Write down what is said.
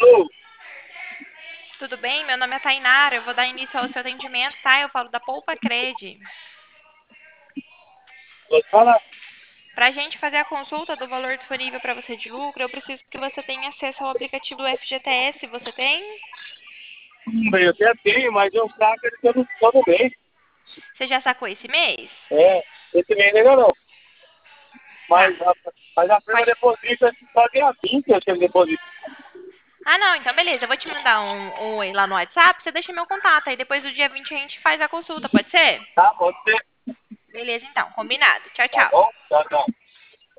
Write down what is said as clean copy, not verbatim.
Alô, Tudo bem? Meu nome é Tainara, eu vou dar início ao seu atendimento, tá? Eu falo da Poupa Cred. pode falar? Para a gente fazer a consulta do valor disponível para você de lucro, eu preciso que você tenha acesso ao aplicativo do FGTS. Você tem? Eu até tenho, mas eu saco ele todo mês. Você já sacou esse mês? É, esse mês ainda não. Tá. Mas a firma Quais... deposita só dia 20, aquele depósito. Ah, não, então beleza. Eu vou te mandar um oi lá no WhatsApp. Você deixa meu contato. Aí depois do dia 20 a gente faz a consulta, pode ser? Tá, pode ser. Beleza, então. Combinado. Tchau, Tá tchau. bom? Tchau, tchau.